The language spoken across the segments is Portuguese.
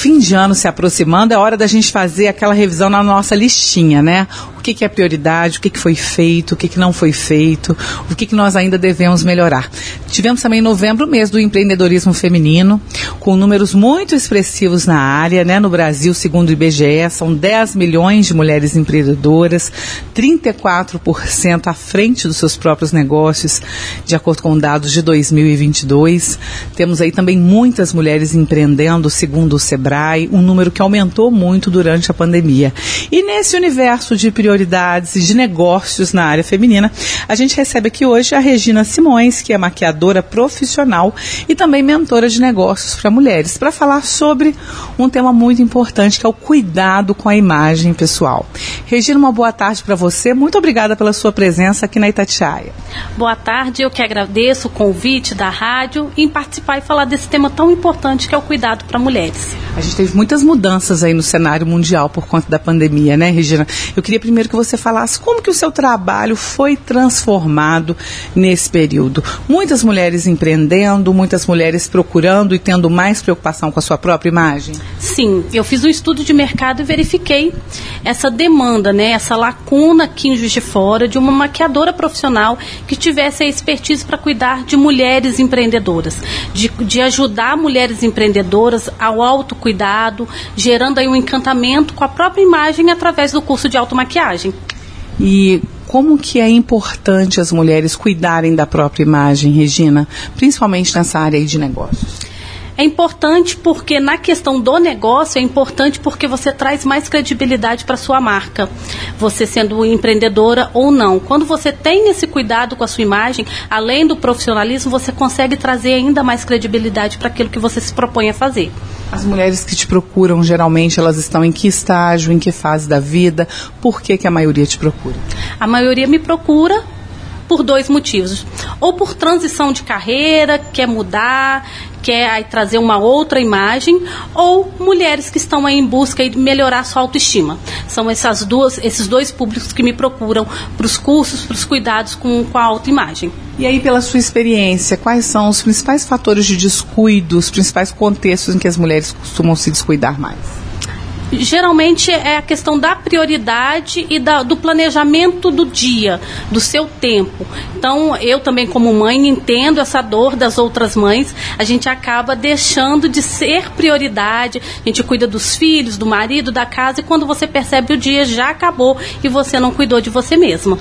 fim de ano se aproximando, é hora da gente fazer aquela revisão na nossa listinha, né? O que é prioridade, o que foi feito, o que não foi feito, o que nós ainda devemos melhorar. Tivemos também em novembro o mês do empreendedorismo feminino, com números muito expressivos na área, né? No Brasil, segundo o IBGE, são 10 milhões de mulheres empreendedoras, 34% à frente dos seus próprios negócios, de acordo com dados de 2022. Temos aí também muitas mulheres empreendendo, segundo o Sebrae, um número que aumentou muito durante a pandemia. E nesse universo de prioridades e de negócios na área feminina, a gente recebe aqui hoje a Regina Simões, que é maquiadora profissional e também mentora de negócios para mulheres, para falar sobre um tema muito importante, que é o cuidado com a imagem pessoal. Regina, uma boa tarde para você. Muito obrigada pela sua presença aqui na Itatiaia. Boa tarde, eu que agradeço o convite da rádio em participar e falar desse tema tão importante que é o cuidado para mulheres. A gente teve muitas mudanças aí no cenário mundial por conta da pandemia, né, Regina? Eu queria primeiro que você falasse como que o seu trabalho foi transformado nesse período. Muitas mulheres empreendendo, muitas mulheres procurando e tendo mais preocupação com a sua própria imagem? Sim, eu fiz um estudo de mercado e verifiquei essa demanda, né, essa lacuna aqui em Juiz de Fora de uma maquiadora profissional que tivesse a expertise para cuidar de mulheres empreendedoras, de ajudar mulheres empreendedoras ao autocuidado, gerando aí um encantamento com a própria imagem através do curso de automaquiagem. E como que é importante as mulheres cuidarem da própria imagem, Regina, principalmente nessa área aí de negócios? É importante porque na questão do negócio, é importante porque você traz mais credibilidade para a sua marca, você sendo empreendedora ou não. Quando você tem esse cuidado com a sua imagem, além do profissionalismo, você consegue trazer ainda mais credibilidade para aquilo que você se propõe a fazer. As mulheres que te procuram, geralmente, elas estão em que estágio, em que fase da vida? Por que a maioria te procura? A maioria me procura por 2 motivos. Ou por transição de carreira, quer mudar, quer aí trazer uma outra imagem, ou mulheres que estão aí em busca de melhorar sua autoestima. São esses dois públicos que me procuram para os cursos, para os cuidados com a autoimagem. E aí, pela sua experiência, quais são os principais fatores de descuido, os principais contextos em que as mulheres costumam se descuidar mais? Geralmente é a questão da prioridade e do planejamento do dia, do seu tempo. Então, eu também como mãe entendo essa dor das outras mães. A gente acaba deixando de ser prioridade, a gente cuida dos filhos, do marido, da casa, e quando você percebe o dia já acabou e você não cuidou de você mesma.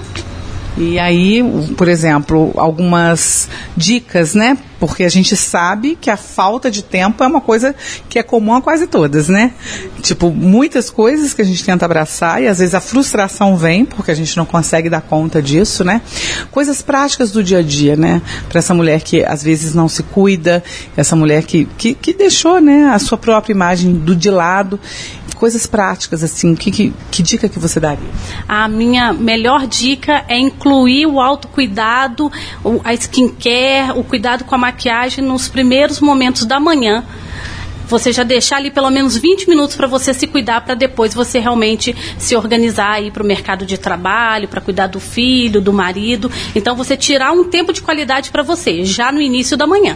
E aí, por exemplo, algumas dicas, né? Porque a gente sabe que a falta de tempo é uma coisa que é comum a quase todas, né? Tipo, muitas coisas que a gente tenta abraçar e às vezes a frustração vem porque a gente não consegue dar conta disso, né? Coisas práticas do dia a dia, né? Para essa mulher que às vezes não se cuida, essa mulher que deixou, né, a sua própria imagem de lado. Coisas práticas, assim, que dica que você daria? A minha melhor dica é incluir o autocuidado, a skincare, o cuidado com a maquiagem nos primeiros momentos da manhã. Você já deixar ali pelo menos 20 minutos para você se cuidar, para depois você realmente se organizar e ir para o mercado de trabalho, para cuidar do filho, do marido. Então você tirar um tempo de qualidade para você, já no início da manhã.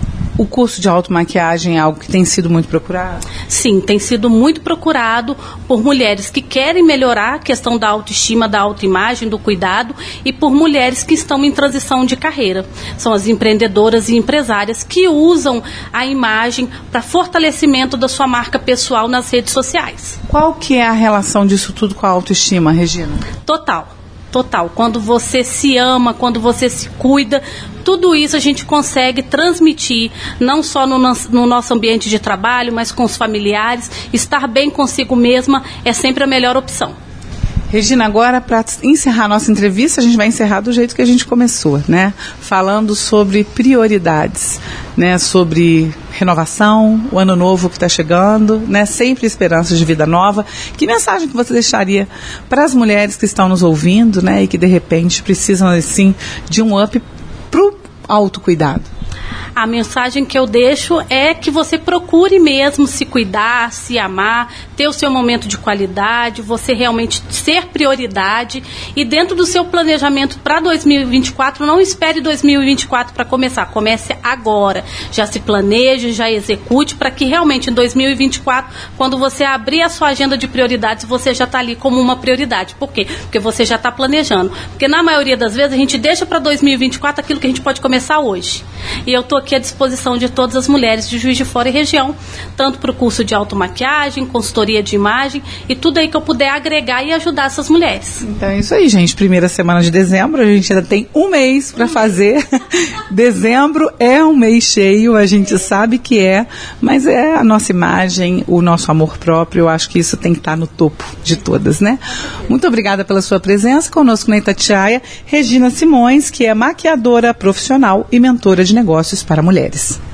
O curso de automaquiagem é algo que tem sido muito procurado? Sim, tem sido muito procurado por mulheres que querem melhorar a questão da autoestima, da autoimagem, do cuidado, e por mulheres que estão em transição de carreira. São as empreendedoras e empresárias que usam a imagem para fortalecimento da sua marca pessoal nas redes sociais. Qual que é a relação disso tudo com a autoestima, Regina? Total. Quando você se ama, quando você se cuida, tudo isso a gente consegue transmitir, não só no nosso ambiente de trabalho, mas com os familiares. Estar bem consigo mesma é sempre a melhor opção. Regina, agora para encerrar a nossa entrevista, a gente vai encerrar do jeito que a gente começou, né? Falando sobre prioridades, né? Sobre renovação, o ano novo que está chegando, né? Sempre esperanças de vida nova. Que mensagem que você deixaria para as mulheres que estão nos ouvindo, né? E que de repente precisam, assim, de um up para o autocuidado? A mensagem que eu deixo é que você procure mesmo se cuidar, se amar, ter o seu momento de qualidade, você realmente ser prioridade, e dentro do seu planejamento para 2024, não espere 2024 para começar, comece agora, já se planeje, já execute, para que realmente em 2024, quando você abrir a sua agenda de prioridades, você já está ali como uma prioridade. Por quê? Porque você já está planejando, porque na maioria das vezes a gente deixa para 2024 aquilo que a gente pode começar hoje, e eu estou aqui à disposição de todas as mulheres de Juiz de Fora e região, tanto para o curso de automaquiagem, consultoria de imagem e tudo aí que eu puder agregar e ajudar essas mulheres. Então é isso aí, gente. Primeira semana de dezembro, a gente ainda tem um mês para fazer. Dezembro é um mês cheio, a gente sabe que é, mas é a nossa imagem, o nosso amor próprio, eu acho que isso tem que estar no topo de todas, né? Muito obrigada pela sua presença conosco na Itatiaia, Regina Simões, que é maquiadora profissional e mentora de negócios para mulheres.